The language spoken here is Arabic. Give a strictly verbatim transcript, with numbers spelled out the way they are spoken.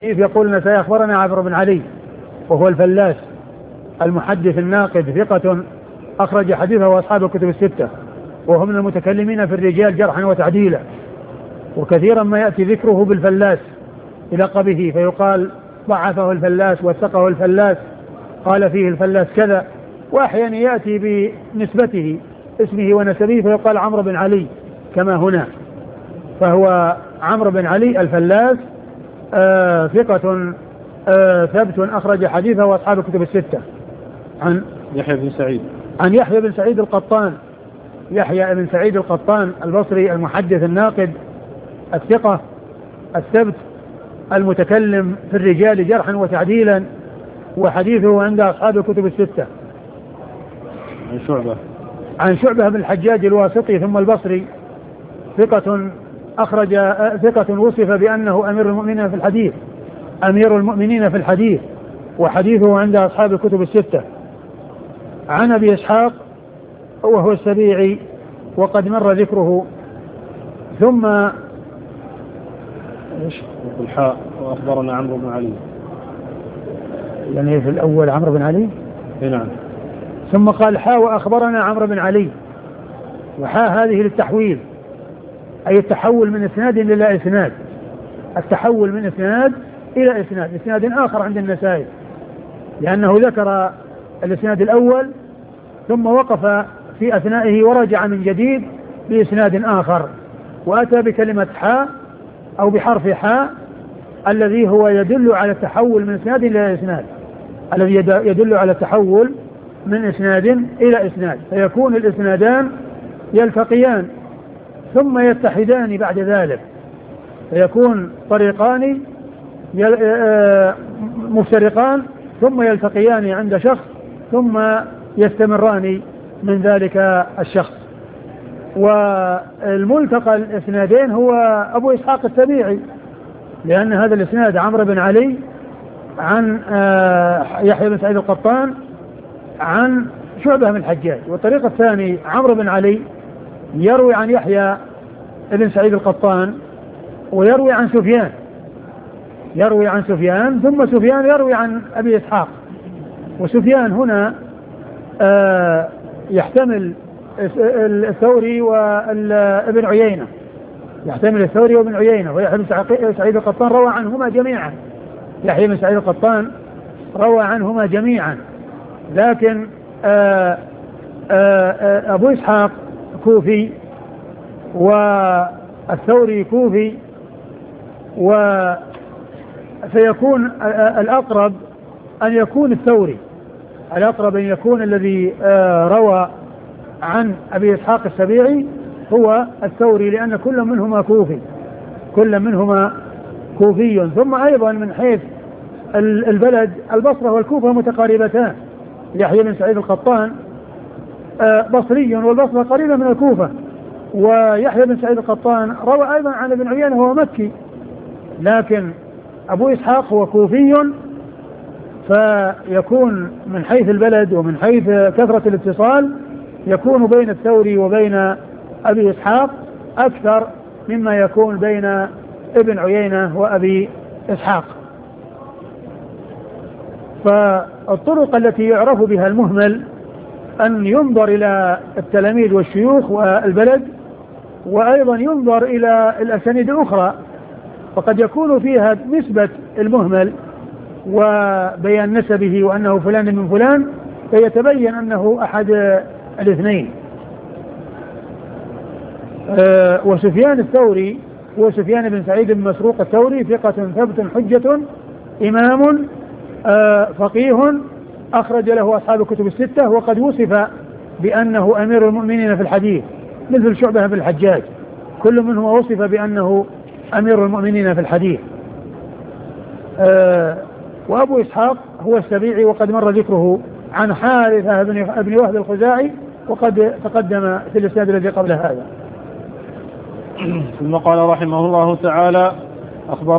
يقول النسائي أخبرنا عمرو بن علي وهو الفلاس المحدث الناقد ثقة أخرج حديثه وأصحاب الكتب الستة، وهو من المتكلمين في الرجال جرحا وتعديلا، وكثيرا ما يأتي ذكره بالفلاس بلقبه فيقال ضعفه الفلاس وثقه الفلاس، قال فيه الفلاس كذا، وأحيانا يأتي بنسبته اسمه ونسبه فيقال عمرو بن علي كما هنا. فهو عمرو بن علي الفلاس آه ثقة آه ثبت أخرج حديثه وأصحاب الكتب الستة. عن يحيى بن سعيد عن يحيى بن سعيد القطان يحيى بن سعيد القطان البصري المحدث الناقد الثقة الثبت المتكلم في الرجال جرحا وتعديلا، وحديثه عند أصحاب الكتب الستة. عن شعبة عن شعبة بن الحجاج الواسطي ثم البصري ثقة أخرج ثقة وصف بأنه أمير المؤمنين في الحديث أمير المؤمنين في الحديث وحديثه عند أصحاب الكتب الستة. عن أبي إسحاق وهو السبيعي وقد مر ذكره. ثم الحاء وأخبرنا عمرو بن علي، يعني في الأول عمرو بن علي نعم، ثم قال حاء وأخبرنا عمرو بن علي، وحاء هذه للتحويل أي التحول من إسناد إلى إسناد، التحول من إسناد إلى إسناد إسناد آخر عند النسائي، لأنه ذكر الإسناد الأول ثم وقف في أثنائه ورجع من جديد بإسناد آخر، وأتى بكلمة حاء أو بحرف حاء الذي هو يدل على التحول من إسناد إلى إسناد، الذي يدل على التحول من إسناد إلى إسناد، فيكون الإسنادان يلتقيان ثم يتحدان بعد ذلك، فيكون طريقان مفترقان ثم يلتقيان عند شخص ثم يستمران من ذلك الشخص. والملتقى الإسنادين هو أبو إسحاق السبيعي، لأن هذا الإسناد عمرو بن علي عن يحيى بن سعيد القطان عن شعبة بن الحجاج، والطريق الثاني عمرو بن علي يروي عن يحيى بن سعيد القطان ويروي عن سفيان يروي عن سفيان ثم سفيان يروي عن أبي إسحاق، وسفيان هنا آه يحتمل الثوري وابن عيينة يحتمل الثوري وابن عيينة ويحيى بن سعيد القطان روى عنهما جميعا يحيى بن سعيد القطان روى عنهما جميعا، لكن آه آه أبو إسحاق كوفي والثوري كوفي، وسيكون الأقرب أن يكون الثوري الأقرب أن يكون الذي روى عن أبي إسحاق السبيعي هو الثوري، لأن كل منهما كوفي كل منهما كوفي. ثم أيضا من حيث البلد البصرة والكوفة متقاربتان، يحيى بن سعيد القطان بصري والبصرة قريبة من الكوفة، ويحيى بن سعيد القطان روى أيضا عن ابن عيينة وهو مكي، لكن أبو إسحاق هو كوفي، فيكون من حيث البلد ومن حيث كثرة الاتصال يكون بين الثوري وبين أبي إسحاق أكثر مما يكون بين ابن عيينة وأبي إسحاق. فالطرق التي يعرف بها المهمل أن ينظر إلى التلاميذ والشيوخ والبلد، وأيضا ينظر إلى الأسانيد الأخرى، فقد يكون فيها نسبة المهمل وبيان نسبه وأنه فلان من فلان فيتبين أنه أحد الاثنين. أه وسفيان الثوري هو سفيان بن سعيد بن مسروق الثوري ثقة ثبت حجة إمام أه فقيه أخرج له أصحاب الكتب الستة، وقد وصف بأنه أمير المؤمنين في الحديث مثل شعبة بن الحجاج، كل منهم وصف بأنه أمير المؤمنين في الحديث. أه وأبو إسحاق هو السبيعي وقد مر ذكره عن حارثة بن وهب الخزاعي وقد تقدم في الإسناد الذي قبل هذا. ثم قال رحمه الله تعالى أخبر